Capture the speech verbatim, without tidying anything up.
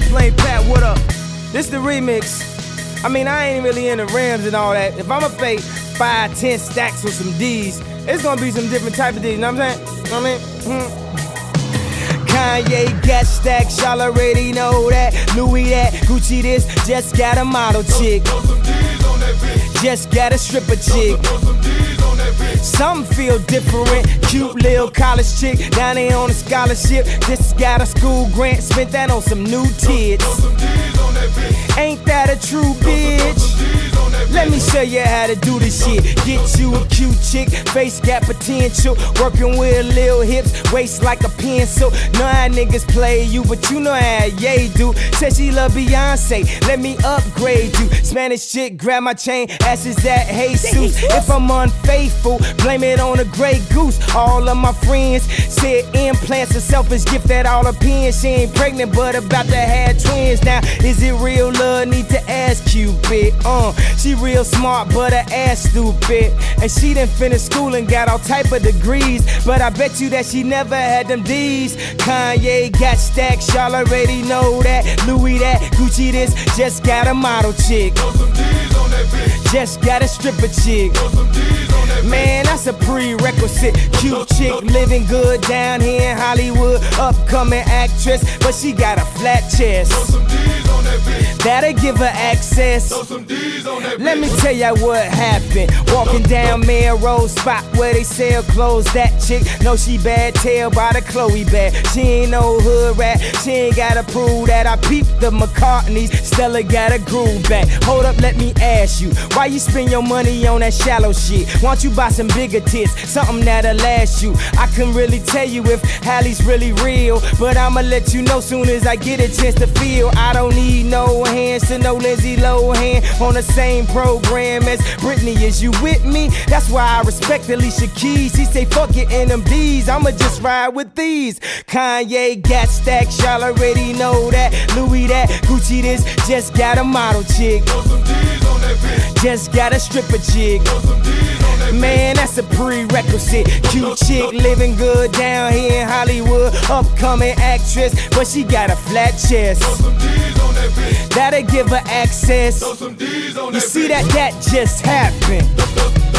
Explain Pat, what up? This the remix. I mean, I ain't really into rims and all that. If I'ma pay five, ten stacks for some D's, it's gonna be some different type of D's, you know what I'm saying? You know what I mean? Hmm. Kanye got stacks, y'all already know that. Louis that, Gucci this, just got a model chick. Just got a stripper chick. Some feel different, cute little college chick, down there on a scholarship. Just got a school grant, spent that on some new tits. Ain't that a true bitch? Let me show you how to do this shit. Get you a cute chick, face got potential, working with little hips, waist like a pencil. Know how niggas play you, but you know how Ye do. Said she love Beyonce, let me upgrade you. Spanish chick, grab my chain, asses that Jesus. If I'm unfaithful, blame it on a gray goose. All of my friends said implants a selfish gift that all her pins. She ain't pregnant, but about to have twins. Now, is it real love? Need to ask Cupid. Uh, she real smart, but her ass stupid. And she done finished school and got all type of degrees. But I bet you that she never had them D's. Kanye got stacks, y'all already know that. Louis that, Gucci this, just got a model chick. Just got a stripper chick. Man, that's a prerequisite. Cute chick, living good down here in Hollywood. Upcoming actress, but she got a flat chest. That'll give her access. Let me tell ya what happened. Walking down Melrose, spot where they sell clothes. That chick, know she bad, tell by the Chloe bag. She ain't no hood rat, she ain't gotta prove that. I peeped the McCartneys, Stella got a groove back. Hold up, let me ask you, why you spend your money on that shallow shit? Why don't you buy some bigger tits, something that'll last you? I couldn't really tell you if Hallie's really real, but I'ma let you know soon as I get a chance to feel. I don't need no hands to no Lindsay Lohan on the same program as Britney. Is you with me? That's why I respect Alicia Keys. He say fuck it in them D's, I'ma just ride with these. Kanye got stacks, y'all already know that. Louis that, Gucci this, just got a model chick. Just got a stripper chick. Man, that's a prerequisite. Cute chick, living good down here in Hollywood. Upcoming actress, but she got a flat chest. That'll give her access. You see that? That just happened.